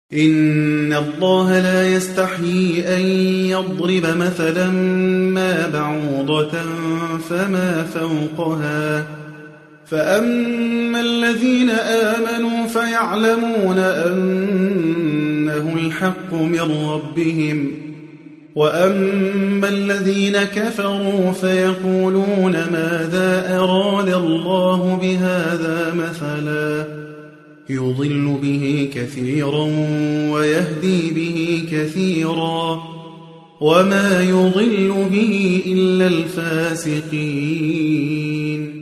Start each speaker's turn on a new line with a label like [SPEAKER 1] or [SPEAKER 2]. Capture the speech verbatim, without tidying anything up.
[SPEAKER 1] إن الله لا يستحيي أن يضرب مثلا ما بعوضة فما فوقها فأما الذين آمنوا فيعلمون أنه الحق من ربهم وأما الذين كفروا فيقولون ماذا أراد الله بهذا مثلا يضل به كثيرا ويهدي به كثيرا وما يضل به إلا الفاسقين